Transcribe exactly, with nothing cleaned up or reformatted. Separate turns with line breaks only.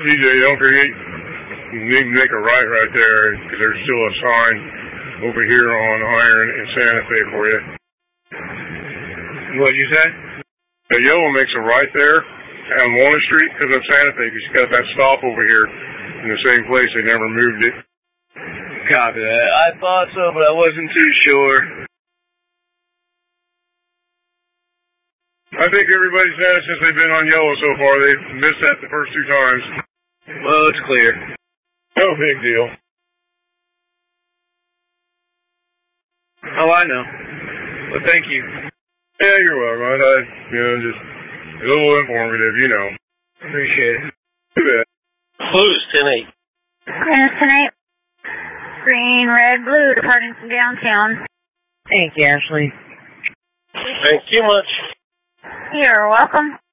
D J, don't forget, you need to make a right right there, because there's still a sign over here on Iron and Santa Fe for you.
What'd you say?
The yellow makes a right there on Walnut Street because of Santa Fe, because you got that stop over here in the same place. They never moved it.
Copy that. I thought so, but I wasn't too sure.
I think everybody's had it since they've been on yellow so far. They've missed that the first two times.
Well, it's clear.
No big deal.
Oh, I know. Well, thank you.
Yeah, you're welcome. I, I, you know, just a little informative, you know.
Appreciate it.
Too bad.
Blues ten eight.
Blues ten eight. Green, red, blue, departing from downtown.
Thank you, Ashley.
Thank you much.
You're welcome.